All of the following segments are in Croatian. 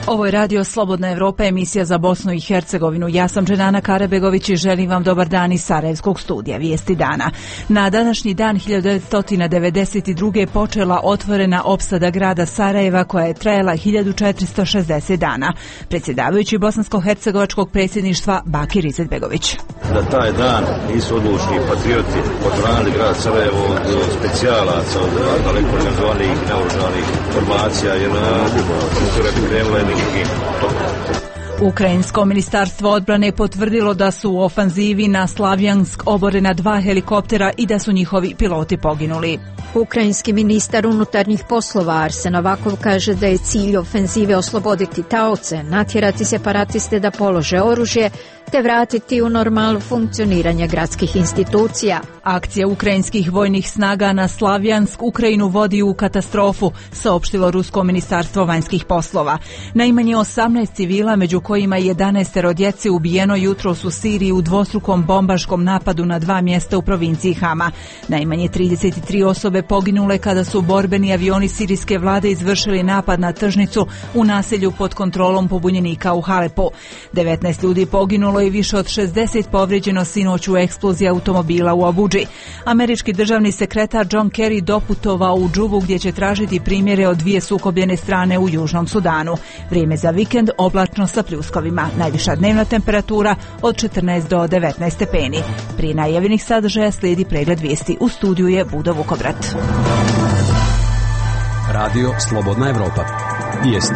Ovo je Radio Slobodna Evropa, emisija za Bosnu i Hercegovinu. Ja sam Dženana Karabegović i želim vam dobar dan iz Sarajevskog studija Vijesti dana. Na današnji dan 1992. je počela otvorena opsada grada Sarajeva koja je trajala 1460 dana. Predsjedavajući bosansko-hercegovačkog predsjedništva Bakir Izetbegović. Da taj dan nisu odlučni patrioti odbranili grad Sarajevo od specijalaca, od daleko organizovanih naoružanih formacija, jer kultura bi krenula jednim drugim tokom. Ukrajinsko ministarstvo odbrane potvrdilo da su u ofanzivi na Slavjansk oborena 2 helikoptera i da su njihovi piloti poginuli. Ukrajinski ministar unutarnjih poslova Arsen Avakov kaže da je cilj ofenzive osloboditi taoce, natjerati separatiste da polože oružje te vratiti u normalu funkcioniranje gradskih institucija. Akcija ukrajinskih vojnih snaga na Slavjansk Ukrajinu vodi u katastrofu, saopštilo Rusko ministarstvo vanjskih poslova. Najmanje 18 civila, među kojima 11 djece, ubijeno jutros u Siriji u dvostrukom bombaškom napadu na 2 mjesta u provinciji Hama. Najmanje 33 osobe poginule kada su borbeni avioni sirijske vlade izvršili napad na tržnicu u naselju pod kontrolom pobunjenika u Halepu. 19 ljudi poginulo i više od 60 povrijeđeno sinoć u eksploziji automobila u Abudži. Američki državni sekretar John Kerry doputovao u Džubu gdje će tražiti primjere od 2 sukobljene strane u Južnom Sudanu. Vrijeme za vikend oblačno sa pljuskovima. Najviša dnevna temperatura od 14 do 19 stepeni. Prije najavljenih sadržaja slijedi pregled vijesti. U studiju je Budo Vukobrat. Radio Slobodna Evropa. Vijesti.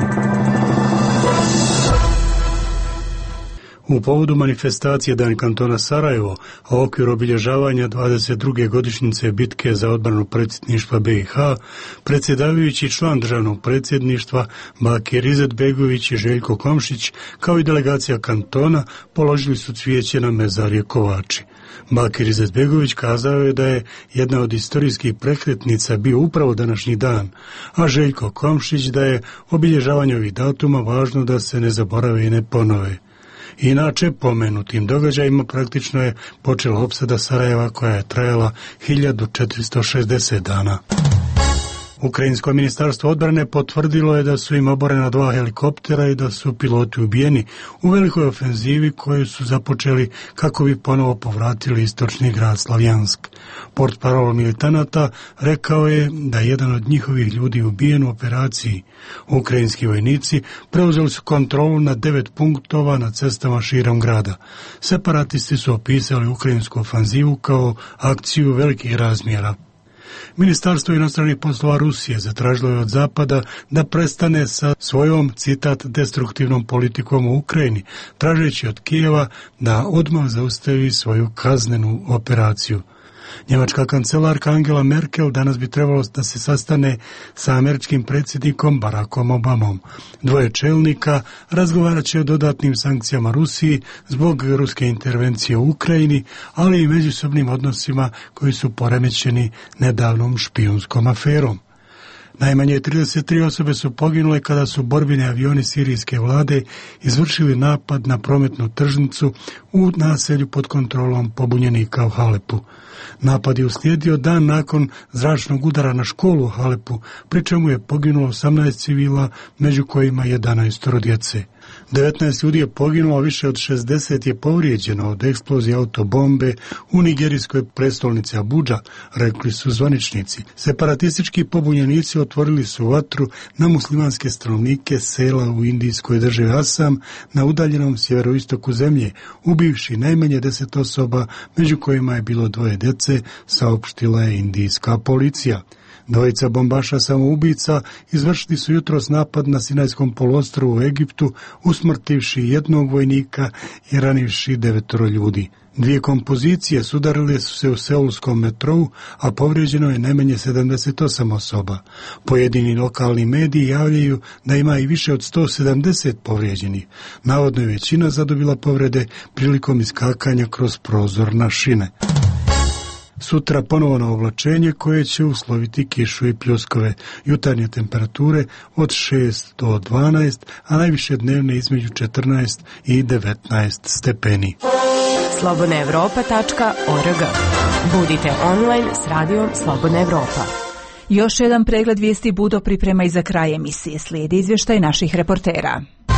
U povodu manifestacije Dan kantona Sarajevo, a u okviru obilježavanja 22. godišnjice bitke za odbranu predsjedništva BiH, predsjedavajući član državnog predsjedništva Bakir Izetbegović i Željko Komšić, kao i delegacija kantona, položili su cvijeće na mezarje Kovači. Bakir Izetbegović kazao je da je jedna od istorijskih prekretnica bio upravo današnji dan, a Željko Komšić da je obilježavanje ovih datuma važno da se ne zaborave i ne ponove. Inače, pomenutim događajima praktično je počela opsada Sarajeva koja je trajala 1460 dana. Ukrajinsko ministarstvo odbrane potvrdilo je da su im oborena 2 helikoptera i da su piloti ubijeni u velikoj ofenzivi koju su započeli kako bi ponovo povratili istočni grad Slavjansk. Portparol militanata rekao je da je jedan od njihovih ljudi ubijen u operaciji. Ukrajinski vojnici preuzeli su kontrolu na 9 punktova na cestama širom grada. Separatisti su opisali ukrajinsku ofanzivu kao akciju velikih razmjera. Ministarstvo inostranih poslova Rusije zatražilo je od Zapada da prestane sa svojom, citat, destruktivnom politikom u Ukrajini, tražeći od Kijeva da odmah zaustavi svoju kaznenu operaciju. Njemačka kancelarka Angela Merkel danas bi trebalo da se sastane sa američkim predsjednikom Barackom Obamom. 2 čelnika razgovarat će o dodatnim sankcijama Rusiji zbog ruske intervencije u Ukrajini, ali i međusobnim odnosima koji su poremećeni nedavnom špijunskom aferom. Najmanje 33 osobe su poginule kada su borbeni avioni sirijske vlade izvršili napad na prometnu tržnicu u naselju pod kontrolom pobunjenika u Halepu. Napad je uslijedio dan nakon zračnog udara na školu u Halepu, pri čemu je poginulo 18 civila, među kojima 11 djece. 19 ljudi je poginulo, a više od 60 je povrijeđeno od eksplozije autobombe u nigerijskoj prestolnici Abudža, rekli su zvaničnici. Separatistički pobunjenici otvorili su vatru na muslimanske stanovnike sela u indijskoj državi Asam na udaljenom sjeveroistoku zemlje, ubivši najmanje 10 osoba, među kojima je bilo 2 djece, saopštila je indijska policija. 2 bombaša samoubica izvršili su jutros napad na Sinajskom poluostrvu u Egiptu, usmrtivši 1 vojnika i ranivši 9 ljudi. 2 kompozicije sudarile su se u seulskom metrou, a povrijeđeno je najmanje 78 osoba. Pojedini lokalni mediji javljaju da ima i više od 170 povrijeđenih. Navodno je većina zadobila povrede prilikom iskakanja kroz prozor na šine. Sutra ponovo na oblačenje koje će usloviti kišu i pljuskove. Jutarnje temperature od 6 do 12, a najviše dnevne između 14 i 19 stepeni. slobodnaevropa.org. Budite online s radijom Slobodna Evropa. Još jedan pregled vijesti Budo priprema i za kraj emisije. Slijedi izvještaj naših reportera.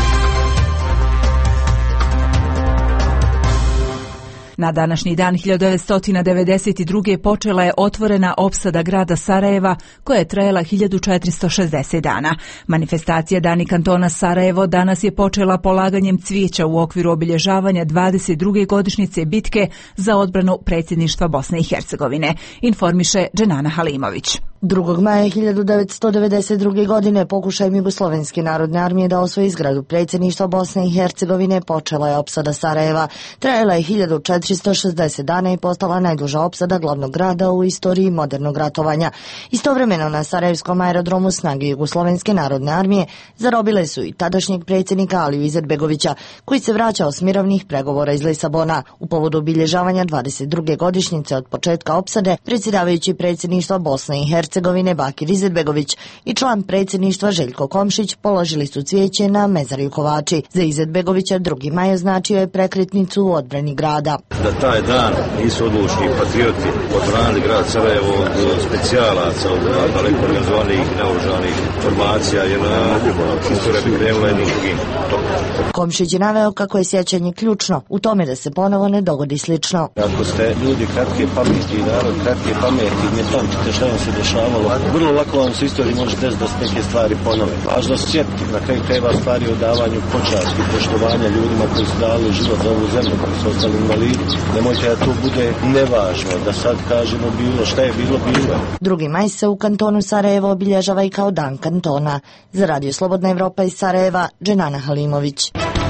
Na današnji dan 1992. počela je otvorena opsada grada Sarajeva koja je trajala 1460 dana. Manifestacija Dani kantona Sarajevo danas je počela polaganjem cvijeća u okviru obilježavanja 22. godišnjice bitke za odbranu predsjedništva Bosne i Hercegovine, informiše Dženana Halimović. 2. maja 1992. godine pokušajem Jugoslovenske narodne armije da osvoji zgradu predsjedništva Bosne i Hercegovine počela je opsada Sarajeva. Trajala je 1460 dana i postala najduža opsada glavnog grada u istoriji modernog ratovanja. Istovremeno na Sarajevskom aerodromu snage Jugoslovenske narodne armije zarobile su i tadašnjeg predsjednika Aliju Izetbegovića, koji se vraćao s mirovnih pregovora iz Lisabona. U povodu obilježavanja 22. godišnjice od početka opsade, predsjedavajući predsjedništva Bosne i Hercegovine Bakir Izetbegović i član predsjedništva Željko Komšić položili su cvijeće na mezarju Kovači. Za Izetbegovića 2. maj označio je prekretnicu u odbrani grada. Da taj dan nisu odlučni patrioti odbranili grad Sarajevo od specijalaca, od daleko organizovanih naoružanih formacija, jer istorija bi krenula jednim drugim tokom. Komšić je naveo kako je sjećanje ključno u tome da se ponovo ne dogodi slično. Ako ste ljudi kratke pameti i narod kratke pameti, ne pamtite šta vam se dešavalo, vrlo lako vam se istoriji može desiti da se neke stvari ponove. Važno se sjetiti na kraju krajeva stvari o davanju počasti i poštovanja ljudima koji su dali život za ovu zemlju, koji su ostali invalidi. Nemojte da to bude nevažno, da sad kažemo bilo šta je bilo, bilo. 2. maj se u kantonu Sarajevo obilježava i kao Dan kantona. Za Radio Slobodna Evropa iz Sarajeva, Dženana Halimović.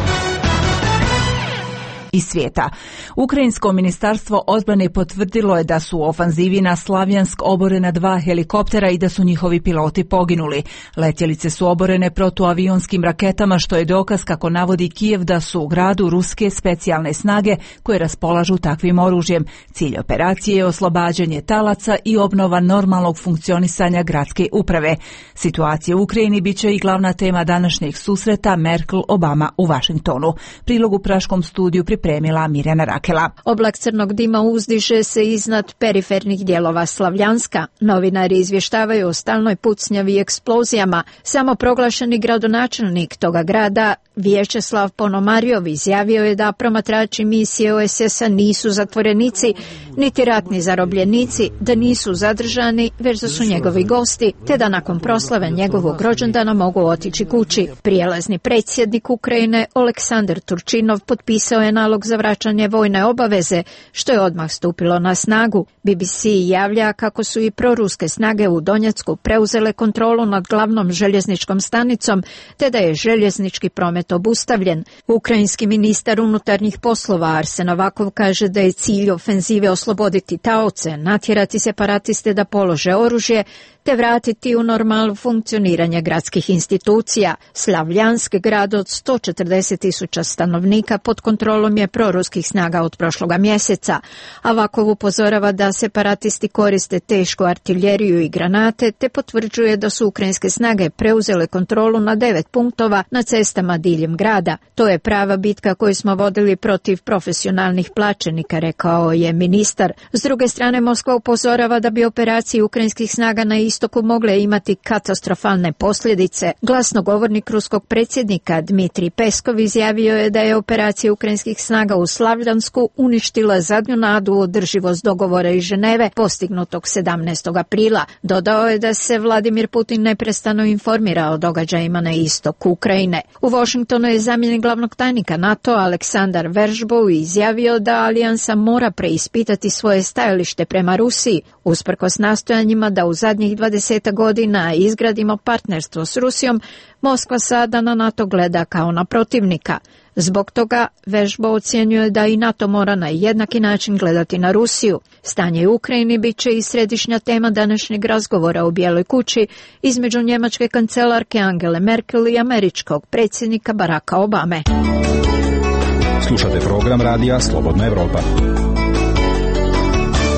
Iz svijeta. Ukrajinsko ministarstvo odbrane potvrdilo je da su u ofanzivi na Slavjansk oborena 2 helikoptera i da su njihovi piloti poginuli. Letjelice su oborene protuavionskim raketama, što je dokaz, kako navodi Kijev, da su u gradu ruske specijalne snage koje raspolažu takvim oružjem. Cilj operacije je oslobađanje talaca i obnova normalnog funkcionisanja gradske uprave. Situacija u Ukrajini bit će i glavna tema današnjeg susreta Merkel-Obama u Vašingtonu. Prilog u praškom studiju pripremila Mirjana Rakela. Oblak crnog dima uzdiže se iznad perifernih dijelova Slavljanska. Novinari izvještavaju o stalnoj pucnjavi i eksplozijama. Samoproglašeni gradonačelnik toga grada, Vječeslav Ponomarjov, izjavio je da promatrači misije OSS-a nisu zatvorenici, niti ratni zarobljenici, da nisu zadržani, već da su njegovi gosti, te da nakon proslave njegovog rođendana mogu otići kući. Prijelazni predsjednik Ukrajine Oleksandar Turčinov potpisao je nalog za vraćanje vojne obaveze, što je odmah stupilo na snagu. BBC javlja kako su i proruske snage u Donjecku preuzele kontrolu nad glavnom željezničkom stanicom, te da je željeznički promet obustavljen. Ukrajinski ministar unutarnjih poslova Arsen Avakov kaže da je cilj ofenzive osloboditi taoce, natjerati separatiste da polože oružje, te vratiti u normalu funkcioniranje gradskih institucija. Slavljansk, grad od 140.000 stanovnika, pod kontrolom je proruskih snaga od prošloga mjeseca. Avakov upozorava da separatisti koriste tešku artiljeriju i granate, te potvrđuje da su ukrajinske snage preuzele kontrolu na 9 punktova na cestama diljem grada. To je prava bitka koju smo vodili protiv profesionalnih plaćenika, rekao je ministar. S druge strane, Moskva upozorava da bi operacije ukrajinskih snaga na istoku mogle imati katastrofalne posljedice. Glasnogovornik ruskog predsjednika Dmitrij Peskov izjavio je da je operacija ukrajinskih snaga u Slavljansku uništila zadnju nadu u održivost dogovora iz Ženeve postignutog 17. aprila. Dodao je da se Vladimir Putin neprestano informira o događajima na istoku Ukrajine. U Washingtonu je zamjenik glavnog tajnika NATO Aleksandar Veržbov izjavio da alijansa mora preispitati svoje stajalište prema Rusiji, usprkos nastojanjima da u zadnjih 20 godina izgradimo partnerstvo s Rusijom. Moskva sada na NATO gleda kao na protivnika. Zbog toga Vežbo ocjenjuje da i NATO mora na jednaki način gledati na Rusiju. Stanje u Ukrajini bit će i središnja tema današnjeg razgovora u Bijeloj kući između njemačke kancelarke Angele Merkel i američkog predsjednika Baracka Obame. Slušate program radija Slobodna Evropa.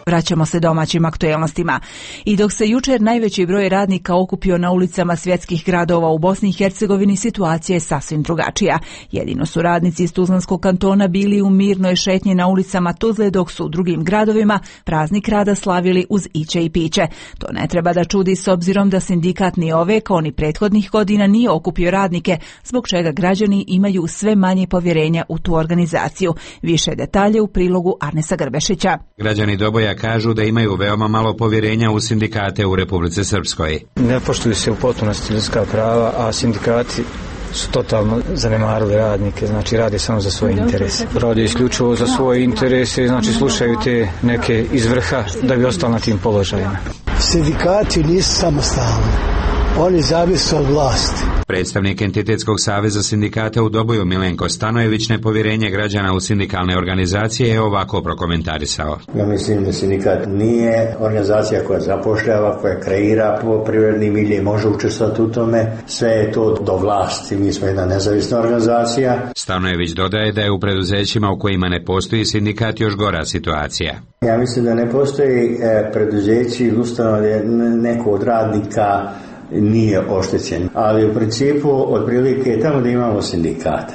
Vraćamo se domaćim aktuelnostima. I dok se jučer najveći broj radnika okupio na ulicama svjetskih gradova u Bosni i Hercegovini, situacija je sasvim drugačija. Jedino su radnici iz Tuzlanskog kantona bili u mirnoj šetnji na ulicama Tuzle, dok su u drugim gradovima praznik rada slavili uz iće i piće. To ne treba da čudi s obzirom da sindikat ni ove kao ni prethodnih godina nije okupio radnike, zbog čega građani imaju sve manje povjerenja u tu organizaciju. Više detalje u prilogu Arnesa Grbešića. Građani Doboja kažu da imaju veoma malo povjerenja u sindikate u Republici Srpskoj. Ne poštuju se u potpunosti ljudska prava, a sindikati su totalno zanemarili radnike, znači rade samo za svoje interese. Rade isključivo za svoje interese, znači slušaju te neke iz vrha da bi ostali na tim položajima. Sindikati nisu samostalni, oni zavise od vlasti. Predstavnik Entitetskog saveza sindikata u Doboju Milenko Stanojević nepovjerenje građana u sindikalne organizacije je ovako prokomentarisao. Ja mislim da sindikat nije organizacija koja zapošljava, koja kreira po privredni milje i može učestvovati u tome. Sve je to do vlasti. Mi smo jedna nezavisna organizacija. Stanojević dodaje da je u preduzećima u kojima ne postoji sindikat još gora situacija. Ja mislim da ne postoji preduzeći ili ustanove neko od radnika nije oštećen, ali u principu otprilike tamo da imamo sindikat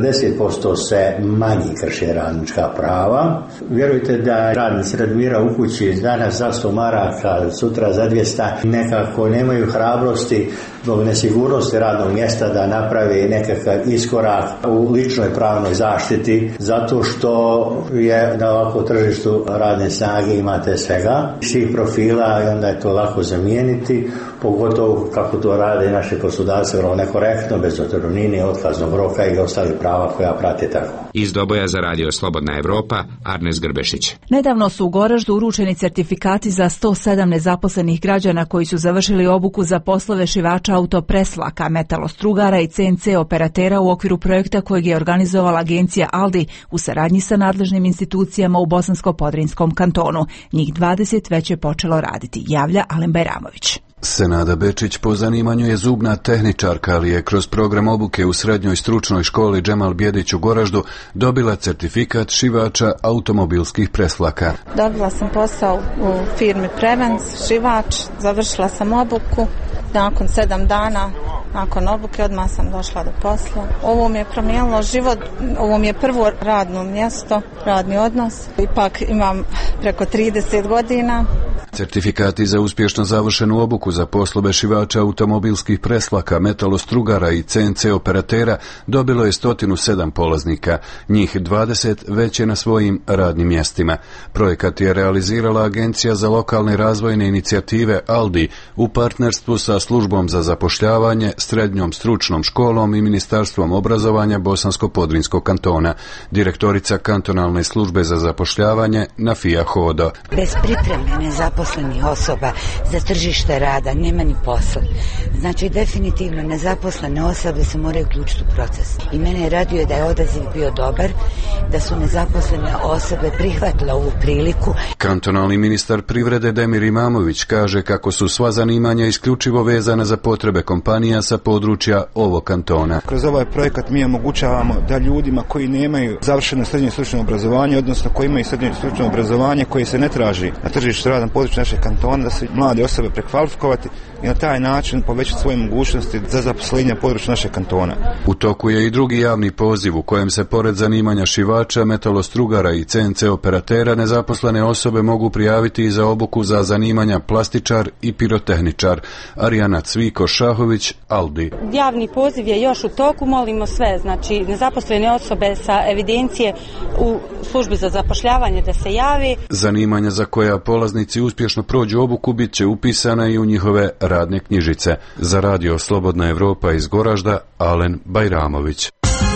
40% se manji krše radnička prava. Vjerujte da radnici Radmira u kući danas za 100 maraka, sutra za 200, nekako nemaju hrabrosti zbog nesigurnosti radnog mjesta da napravi nekakav iskorak u ličnoj pravnoj zaštiti, zato što je na ovakvom tržištu radne snage imate svega, svih profila i onda je to lako zamijeniti, pogotovo kako to rade naši poslodavci vrlo nekorektno, bez otpremnine, otkaznog roka i ostalih prava koja prate tako. Iz Doboja za radio Slobodna Evropa, Arnes Grbešić. Nedavno su u Goraždu uručeni certifikati za 107 nezaposlenih građana koji su završili obuku za poslove šivača autopreslaka, metalostrugara i CNC operatera u okviru projekta kojeg je organizovala agencija Aldi u saradnji sa nadležnim institucijama u Bosansko-Podrinjskom kantonu. Njih 20 već je počelo raditi, javlja Alen Bajramović. Senada Bečić po zanimanju je zubna tehničarka, ali je kroz program obuke u srednjoj stručnoj školi Džemal Bjedić u Goraždu dobila certifikat šivača automobilskih preslaka. Dobila sam posao u firmi Prevens, šivač, završila sam obuku. Nakon 7 dana, nakon obuke, odmah sam došla do posla. Ovo mi je promijenilo život, ovo mi je prvo radno mjesto, radni odnos. Ipak imam preko 30 godina. Certifikati za uspješno završenu obuku za poslove šivača automobilskih preslaka, metalostrugara i CNC operatera dobilo je 107 polaznika. Njih 20 već je na svojim radnim mjestima. Projekat je realizirala Agencija za lokalne razvojne inicijative Aldi u partnerstvu sa Službom za zapošljavanje, Srednjom stručnom školom i Ministarstvom obrazovanja Bosansko-Podrinjskog kantona. Direktorica kantonalne službe za zapošljavanje Nafija Hodo. Bez pripreme nezaposlenih osoba za tržište rada nema ni posla. Znači definitivno nezaposlene osobe se moraju uključiti u proces. I mene raduje da je odaziv bio dobar, da su nezaposlene osobe prihvatile ovu priliku. Kantonalni ministar privrede Demir Imamović kaže kako su sva zanimanja isključivo vezana za potrebe kompanija sa područja ovog kantona. Kroz ovaj projekat mi omogućavamo da ljudima koji nemaju završeno srednje stručno obrazovanje, odnosno koji imaju srednje stručno obrazovanje koje se ne traži na tržištu rada na području našeg kantona, da se mlade osobe prekvalifikovati i na taj način povećati svoje mogućnosti za zaposlenje na području našeg kantona. U toku je i drugi javni poziv u kojem se pored zanimanja šivača, metalostrugara i CNC operatera nezaposlene osobe mogu prijaviti i za obuku za zanimanja plastičar i pirotehničar. Arijana Cviko-Šahović, Aldi. Javni poziv je još u toku, molimo sve, znači nezaposlene osobe sa evidencije u službi za zapošljavanje da se javi. Zanimanja za koja polaznici uspješno prođu obuku bit će upisana i u njihove radne knjižice. Za radio Slobodna Evropa iz Goražda, Alen Bajramović.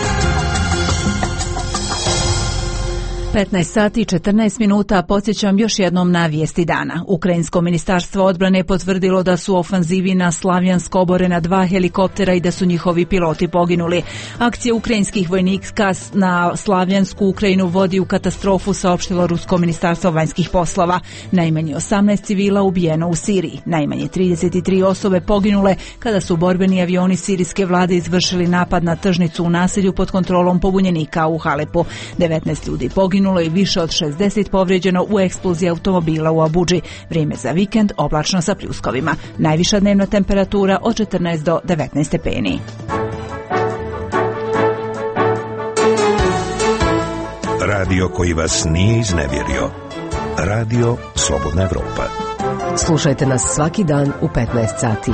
15 sati i 14 minuta, podsjećam još jednom na vijesti dana. Ukrajinsko ministarstvo odbrane potvrdilo da su u ofanzivi na Slavjansk oborena 2 helikoptera i da su njihovi piloti poginuli. Akcija ukrajinskih vojnika na Slavjansku Ukrajinu vodi u katastrofu, saopštilo Rusko ministarstvo vanjskih poslova. Najmanje 18 civila ubijeno u Siriji. Najmanje 33 osobe poginule kada su borbeni avioni sirijske vlade izvršili napad na tržnicu u naselju pod kontrolom pobunjenika u Halepu. 19 ljudi poginulo, preminulo i više od 60 povrijeđeno u eksploziji automobila u Abudži. Vrijeme za vikend oblačno sa pljuskovima. Najviša dnevna temperatura od 14 do 19 stepeni. Radio koji vas nije iznevjerio. Radio Slobodna Evropa. Slušajte nas svaki dan u 15 sati.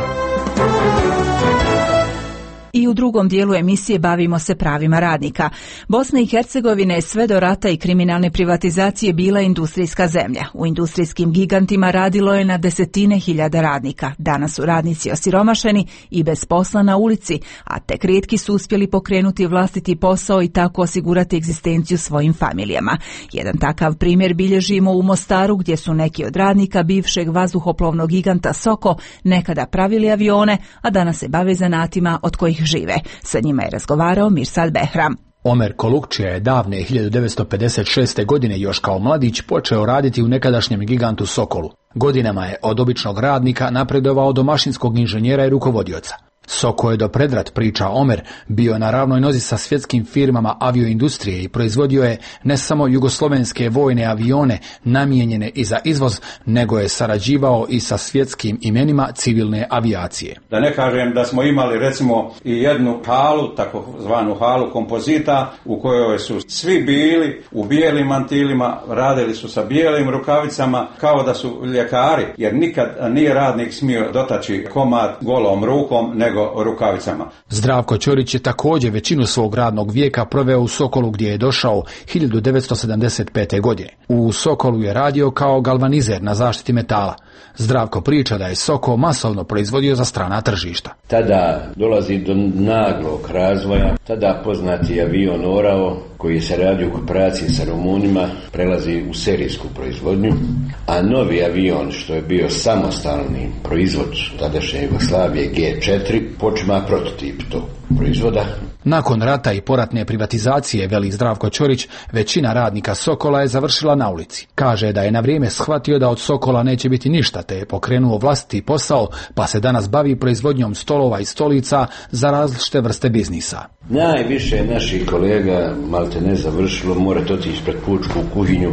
I u drugom dijelu emisije bavimo se pravima radnika. Bosna i Hercegovina je sve do rata i kriminalne privatizacije bila industrijska zemlja. U industrijskim gigantima radilo je na desetine hiljada radnika. Danas su radnici osiromašeni i bez posla na ulici, a tek rijetki su uspjeli pokrenuti vlastiti posao i tako osigurati egzistenciju svojim familijama. Jedan takav primjer bilježimo u Mostaru, gdje su neki od radnika bivšeg vazduhoplovnog giganta Soko nekada pravili avione, a danas se bave zanatima od kojih žive. Sa njima je razgovarao Mirsad Behram. Omer Kolukčija je davne 1956. godine još kao mladić počeo raditi u nekadašnjem gigantu Sokolu. Godinama je od običnog radnika napredovao do mašinskog inženjera i rukovodioca. Soko je do predrat, priča Omer, bio na ravnoj nozi sa svjetskim firmama avioindustrije i proizvodio je ne samo jugoslovenske vojne avione namijenjene i za izvoz, nego je sarađivao i sa svjetskim imenima civilne avijacije. Da ne kažem da smo imali recimo i jednu halu, takozvanu halu kompozita, u kojoj su svi bili u bijelim mantilima, radili su sa bijelim rukavicama kao da su ljekari, jer nikad nije radnik smio dotaći komad golom rukom, nego rukavicama. Zdravko Ćorić je također većinu svog radnog vijeka proveo u Sokolu, gdje je došao 1975. godine. U Sokolu je radio kao galvanizer na zaštiti metala. Zdravko priča da je Soko masovno proizvodio za strana tržišta. Tada dolazi do naglog razvoja, tada poznati avion Orao, koji se radi u kooperaciji sa Rumunima, prelazi u serijsku proizvodnju, a novi avion, što je bio samostalni proizvod tadašnje Jugoslavije G4, počima prototip tog proizvoda. Nakon rata i poratne privatizacije, veli Zdravko Ćorić, većina radnika Sokola je završila na ulici. Kaže da je na vrijeme shvatio da od Sokola neće biti ništa, te je pokrenuo vlastiti posao, pa se danas bavi proizvodnjom stolova i stolica za različite vrste biznisa. Najviše naših kolega malte ne završilo, morate otići pred pučku kuhinju,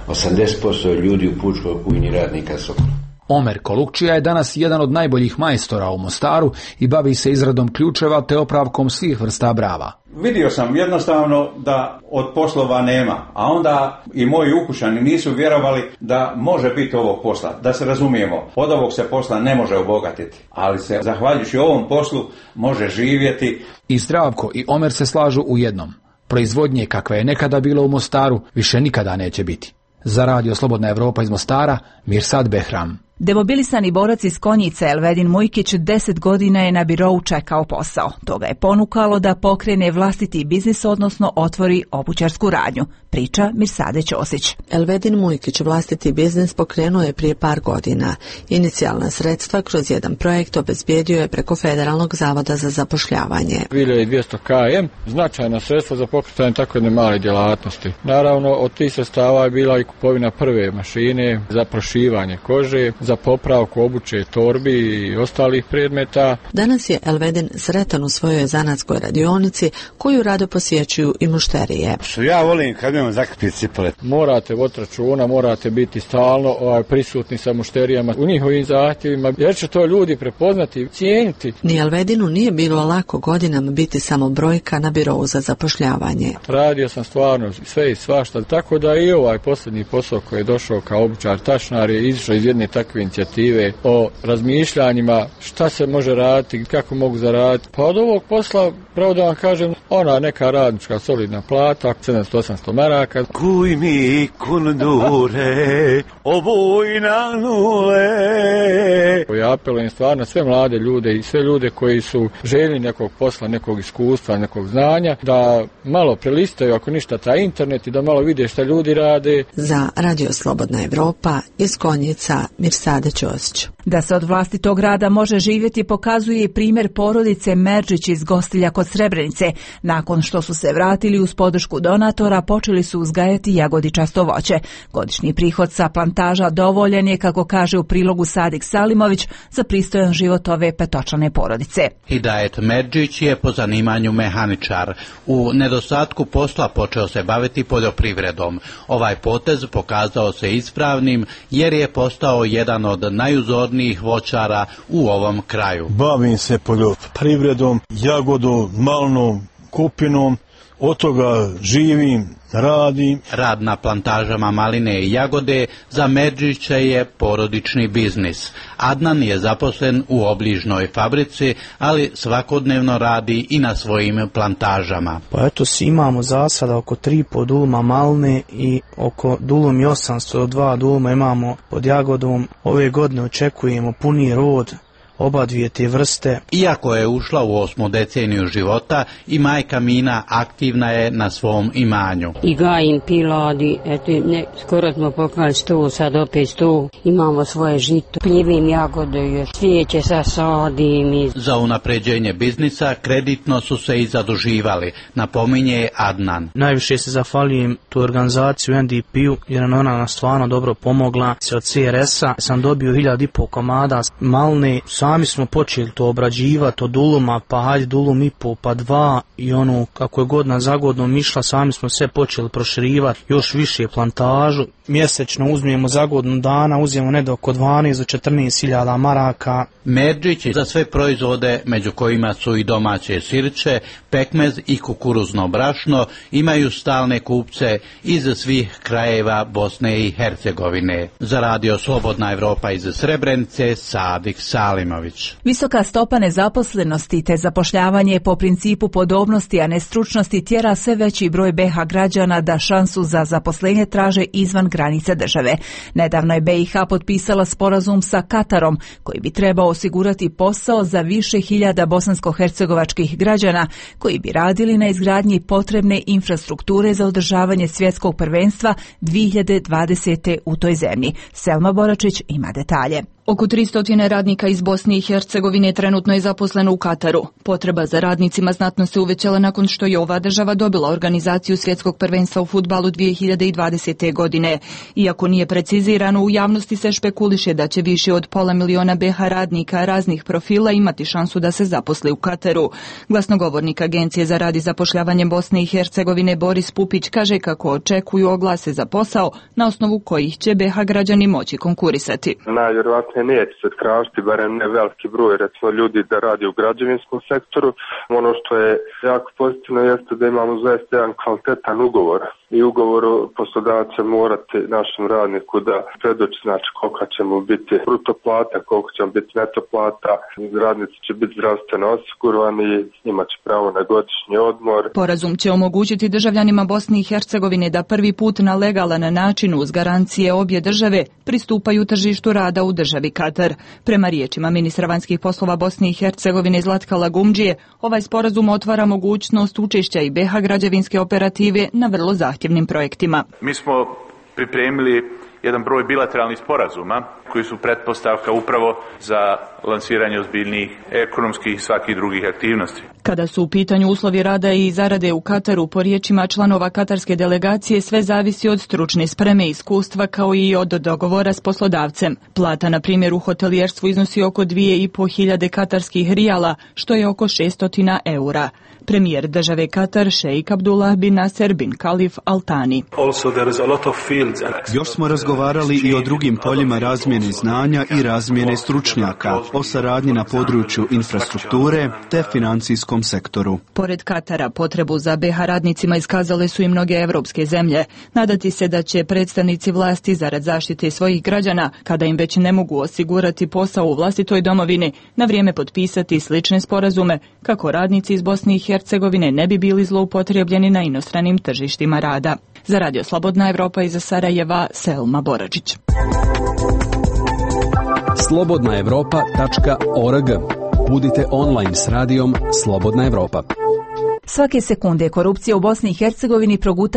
80% ljudi u pučkoj kuhinji radnika Sokola. Omer Kolukčija je danas jedan od najboljih majstora u Mostaru i bavi se izradom ključeva te opravkom svih vrsta brava. Vidio sam jednostavno da od poslova nema, a onda i moji ukućani nisu vjerovali da može biti ovog posla. Da se razumijemo, od ovog se posla ne može obogatiti, ali se zahvaljujući ovom poslu može živjeti. I Zdravko i Omer se slažu u jednom. Proizvodnje kakva je nekada bilo u Mostaru više nikada neće biti. Za Radio Slobodna Evropa iz Mostara, Mirsad Behram. Demobilisani borac iz Konjice Elvedin Mujkić 10 godina je na birou čekao posao. To ga je ponukalo da pokrene vlastiti biznis, odnosno otvori obućarsku radnju, priča Mirsade Ćosić. Elvedin Mujkić vlastiti biznis pokrenuo je prije par godina. Inicijalna sredstva kroz jedan projekt obezbijedio je preko Federalnog zavoda za zapošljavanje. 2200 km, značajna sredstva za pokretanje tako jedne male djelatnosti. Naravno, od tih sredstava je bila i kupovina prve mašine za prošivanje kože, za popravku obuće, torbi i ostalih predmeta. Danas je Elvedin sretan u svojoj zanatskoj radionici koju rado posjećuju i mušterije. Što ja volim kad imam zakrpiti cipele. Morate voditi računa, morate biti stalno prisutni sa mušterijama u njihovim zahtjevima, jer će to ljudi prepoznati i cijeniti. Ni Elvedinu nije bilo lako godinama biti samo brojka na birou za zapošljavanje. Radio sam stvarno sve i svašta, tako da i ovaj posljednji posao koji je došao kao obućar tašnar je izišao iz jedne takve inicijative o razmišljanjima šta se može raditi, kako mogu zaraditi. Pa od ovog posla, pravo da vam kažem, ona neka radnička solidna plata, 700-800 maraka. Kuj mi kundure, ovoj na nule. Ja apelujem stvarno sve mlade ljude i sve ljude koji su željni nekog posla, nekog iskustva, nekog znanja, da malo prelistaju, ako ništa, taj internet i da malo vide šta ljudi rade. Za Radio Slobodna Evropa iz Konjica, Mirsade Ćosić. Da se od vlastitog rada može živjeti pokazuje i primjer porodice Merđić iz Gostilja kod Srebrenice. Nakon što su se vratili uz podršku donatora, počeli su uzgajati jagodičasto voće. Godišnji prihod sa plantaža dovoljan je, kako kaže u prilogu Sadik Salimović, za pristojan život ove petočlane porodice. Hidajet Medžić je po zanimanju mehaničar. U nedostatku posla počeo se baviti poljoprivredom. Ovaj potez pokazao se ispravnim jer je postao jedan od najuzornijih voćara u ovom kraju. Bavim se poljoprivredom, jagodom, malnom, kupinom, od toga živim, radim. Rad na plantažama maline i jagode za Medžića je porodični biznis. Adnan je zaposlen u obližnoj fabrici, ali svakodnevno radi i na svojim plantažama. Pa eto, imamo zasada oko 3,5 duluma maline i oko dulum i 800 do 2 duluma imamo pod jagodom. Ove godine očekujemo puni rod oba dvije te vrste. Iako je ušla u 8. deceniju života, i majka Mina aktivna je na svom imanju. I gajim piladi, skoro smo pokrali 100, sad opet 100. Imamo svoje žito, pljevim jagode, cvijeće sasadim. Za unapređenje biznisa kreditno su se i zaduživali, napominje Adnan. Najviše se zahvaljujem tu organizaciju NDP-u, jer ona nas stvarno dobro pomogla. Od CRS-a sam dobio 1.500 komada malne. Sami smo počeli to obrađivati od duluma, pa hajde dulum i po, pa 2 i kako je godina za godinom išla, sami smo sve počeli proširivati, još više plantažu. Mjesečno uzmijemo za godinu dana, uzmijemo negdje oko 12 do 14.000 maraka. Medžić za sve proizvode, među kojima su i domaće sirće, pekmez i kukuruzno brašno, imaju stalne kupce iz svih krajeva Bosne i Hercegovine. Za Radio Slobodna Evropa iz Srebrenice, Sadik Salimović. Visoka stopa nezaposlenosti te zapošljavanje po principu podobnosti, a ne stručnosti, tjera sve veći broj BiH građana da šansu za zaposlenje traže izvan granice države. Nedavno je BiH potpisala sporazum sa Katarom, koji bi trebao osigurati posao za više hiljada bosansko-hercegovačkih građana koji bi radili na izgradnji potrebne infrastrukture za održavanje svjetskog prvenstva 2020. u toj zemlji. Selma Boračić ima detalje. Oko 300 radnika iz Bosne i Hercegovine trenutno je zaposleno u Kataru. Potreba za radnicima znatno se uvećala nakon što je ova država dobila organizaciju svjetskog prvenstva u fudbalu 2020. godine. Iako nije precizirano, u javnosti se špekuliše da će više od 500.000 BiH radnika raznih profila imati šansu da se zaposle u Kataru. Glasnogovornik Agencije za rad i zapošljavanje Bosne i Hercegovine Boris Pupić kaže kako očekuju oglase za posao na osnovu kojih će BiH građani moći konkurisati. Neće se tražiti, barem ne veliki broj recimo ljudi da radi u građevinskom sektoru. Ono što je jako pozitivno jeste da imamo zaista jedan kvalitetan ugovor i ugovor poslodavac će morati našem radniku da predoči, znači koliko će mu biti bruto plata, koliko će mu biti neto plata, radnici će biti zdravstveno osigurani, imat će pravo na godišnji odmor. Sporazum će omogućiti državljanima Bosne i Hercegovine da prvi put na legalan način uz garancije obje države pristupaju tržištu rada u državi Katar. Prema riječima ministra vanjskih poslova Bosne i Hercegovine Zlatka Lagumdžije, ovaj sporazum otvara mogućnost učešća i BiH građevinske operative na vrlo zahtjevnim projektima. Mi smo pripremili jedan broj bilateralnih sporazuma koji su pretpostavka upravo za lansiranje ozbiljnih ekonomskih i svakih drugih aktivnosti. Kada su u pitanju uslovi rada i zarade u Kataru, po riječima članova katarske delegacije, sve zavisi od stručne spreme i iskustva kao i od dogovora s poslodavcem. Plata, na primjer, u hotelijerstvu iznosi oko 2.500 katarskih rijala, što je oko 600 eura. Premijer države Katar, šejk Abdullah bin Nasser bin Khalif Al Thani. Još smo razgovarali i o drugim poljima razmjene znanja i razmjene stručnjaka, o saradnji na području infrastrukture te financijskom sektoru. Pored Katara, potrebu za BiH radnicima iskazale su i mnoge evropske zemlje. Nadati se da će predstavnici vlasti zarad zaštite svojih građana, kada im već ne mogu osigurati posao u vlastitoj domovini, na vrijeme potpisati slične sporazume, kako radnici iz Bosne i Hercegovine ne bi bili zloupotrijebljeni na inostranim tržištima rada. Za Radio Slobodna Evropa iz Sarajeva, Selma Boračić. Slobodnaevropa.org. Budite online s radijom Slobodna Evropa. Svake sekunde korupcija u Bosni i Hercegovini proguta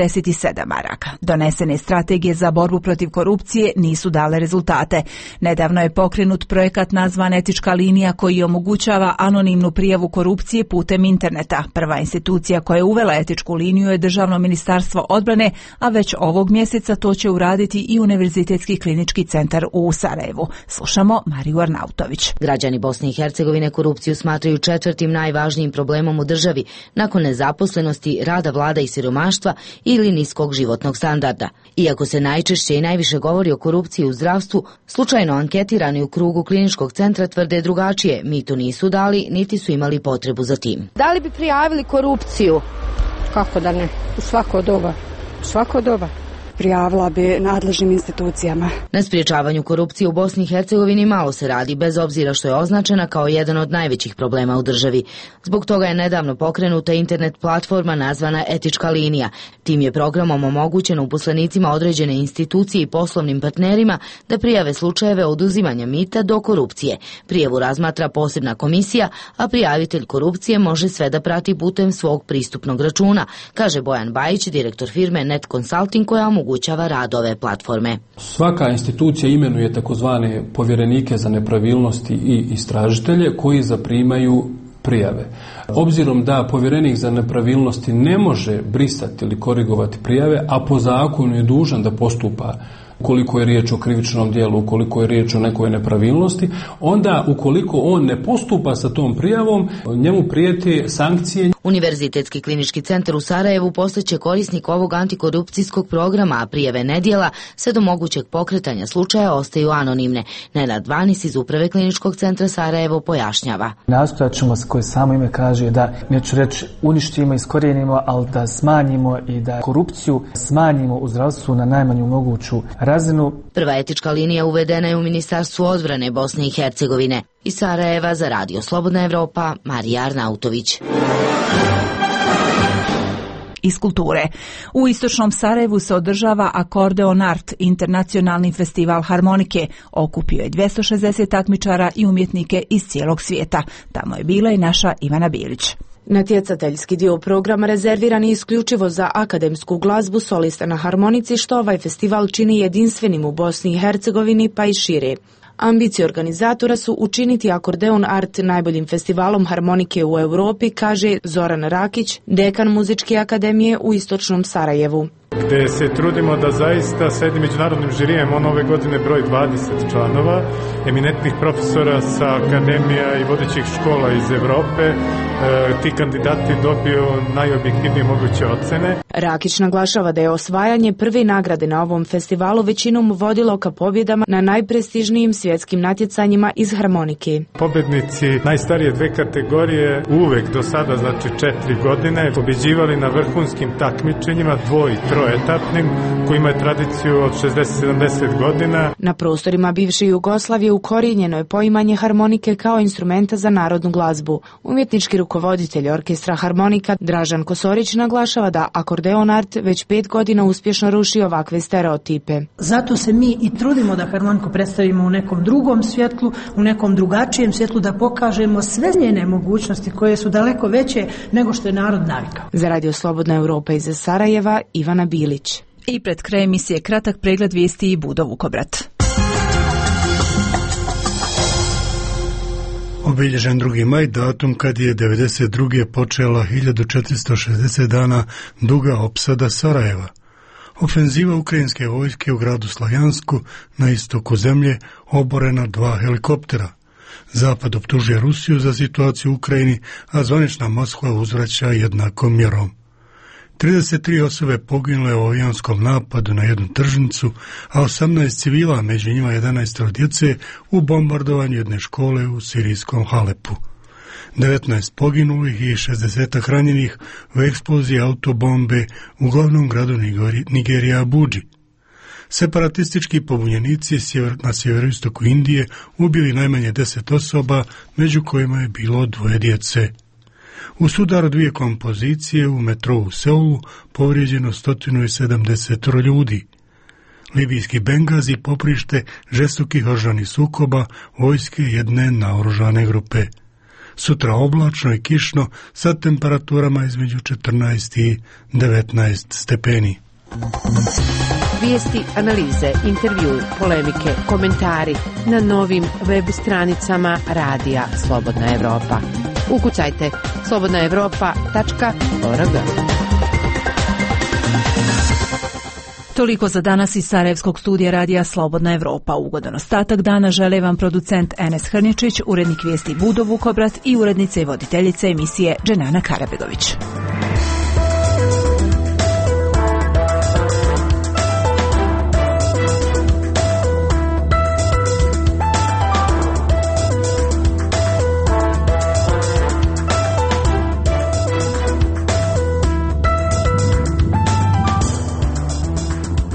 47 maraka. Donesene strategije za borbu protiv korupcije nisu dale rezultate. Nedavno je pokrenut projekat nazvan Etička linija koji omogućava anonimnu prijavu korupcije putem interneta. Prva institucija koja je uvela etičku liniju je Državno ministarstvo odbrane, a već ovog mjeseca to će uraditi i Univerzitetski klinički centar u Sarajevu. Slušamo Mariju Arnautović. Građani Bosne i Hercegovine korupciju smatraju četvrtim najvažnijim problemom u državi nakon nezaposlenosti, rada vlada i siromaštva ili niskog životnog standarda. Iako se najčešće i najviše govori o korupciji u zdravstvu, slučajno anketirani u krugu kliničkog centra tvrde drugačije, mito nisu dali niti su imali potrebu za tim. Da li bi prijavili korupciju? Kako da ne? U svako doba. Svako doba. Prijavila bi nadležnim institucijama. Na sprječavanju korupcije u Bosni i Hercegovini malo se radi, bez obzira što je označena kao jedan od najvećih problema u državi. Zbog toga je nedavno pokrenuta internet platforma nazvana Etička linija. Tim je programom omogućeno uposlenicima određene institucije i poslovnim partnerima da prijave slučajeve oduzimanja mita do korupcije. Prijavu razmatra posebna komisija, a prijavitelj korupcije može sve da prati putem svog pristupnog računa, kaže Bojan Bajić, direktor firme Net Consulting koja omogućava rad ove platforme. Svaka institucija imenuje takozvane povjerenike za nepravilnosti i istražitelje koji zaprimaju prijave. Obzirom da povjerenik za nepravilnosti ne može brisati ili korigovati prijave, a po zakonu je dužan da postupa ukoliko je riječ o krivičnom djelu, ukoliko je riječ o nekoj nepravilnosti, onda ukoliko on ne postupa sa tom prijavom, njemu prijete sankcije. Univerzitetski klinički centar u Sarajevu postaće korisnik ovog antikorupcijskog programa, a prijave nedjela sve do mogućeg pokretanja slučaja ostaju anonimne. Nenad Vanis iz uprave kliničkog centra Sarajevo pojašnjava. Nastojat ćemo, koje samo ime kaže, da neću reći uništimo, iskorijenimo, ali da smanjimo i da korupciju smanjimo u zdravstvu na najmanju moguću razinu. Prva etička linija uvedena je u Ministarstvu odbrane Bosne i Hercegovine. Iz Sarajeva za Radio Slobodna Evropa, Marija Arnautović. Iz kulture. U istočnom Sarajevu se održava Akordeon Art, internacionalni festival harmonike. Okupio je 260 takmičara i umjetnike iz cijelog svijeta. Tamo je bila i naša Ivana Bilić. Natjecateljski dio programa rezerviran je isključivo za akademsku glazbu solista na harmonici, što ovaj festival čini jedinstvenim u Bosni i Hercegovini pa i šire. Ambicije organizatora su učiniti Akordeon Art najboljim festivalom harmonike u Europi, kaže Zoran Rakić, dekan Muzičke akademije u istočnom Sarajevu. Gde se trudimo da zaista sa jednim međunarodnim žirijem, on ove godine broj 20 članova, eminentnih profesora sa akademija i vodećih škola iz Evrope, ti kandidati dobiju najobjektivnije moguće ocene. Rakić naglašava da je osvajanje prve nagrade na ovom festivalu većinom vodilo ka pobjedama na najprestižnijim svjetskim natjecanjima iz harmonike. Pobjednici najstarije dve kategorije uvek do sada, znači 4 godine, pobjeđivali na vrhunskim takmičenjima dvoj- i troetapnim, kojima je tradiciju od 60-70 godina. Na prostorima bivše Jugoslavije ukorijenjeno je poimanje harmonike kao instrumenta za narodnu glazbu. Umjetnički rukovoditelj orkestra harmonika Dražan Kosorić naglašava da Akordeon Art već 5 godina uspješno ruši ovakve stereotipe. Zato se mi i trudimo da harmoniku predstavimo u nekom drugom svjetlu, u nekom drugačijem svjetlu, da pokažemo sve njene mogućnosti koje su daleko veće nego što je narod navikao. Za Radio Slobodna Evropa iz Sarajeva, Ivana Bilić. I pred kraj emisije kratak pregled vijesti i Budo Vukobrat. Obilježen 2. maj, datum kad je 1992. počela 1460 dana duga opsada Sarajeva. Ofenziva ukrajinske vojske u gradu Slavjansku na istoku zemlje oborena 2 helikoptera. Zapad optužuje Rusiju za situaciju u Ukrajini, a zvanična Moskva uzvraća jednakom mjerom. 33 osobe poginule u avionskom napadu na jednu tržnicu, a 18 civila, među njima 11 djece, u bombardovanju jedne škole u sirijskom Halepu. 19 poginulih i 60 ranjenih u eksploziji autobombe u glavnom gradu Nigerija Abudži. Separatistički pobunjenici na sjeveroistoku Indije ubili najmanje 10 osoba, među kojima je bilo 2 djece. U sudaru 2 kompozicije u metrou u Seulu povrijeđeno 170 ljudi. Libijski Bengazi poprište žestokih oružanih sukoba vojske jedne naoružane grupe. sutra oblačno i kišno sa temperaturama između 14 i 19 stepeni. Vijesti, analize, intervju, polemike, komentari na novim web stranicama Radija Slobodna Evropa. Ukucajte slobodnaevropa.org. Toliko za danas iz Sarajevskog studija Radija Slobodna Evropa. Ugodan ostatak dana žele vam producent Enes Hrničić, urednik vijesti Budo Vukobrat i urednica i voditeljica emisije Dženana Karabegović.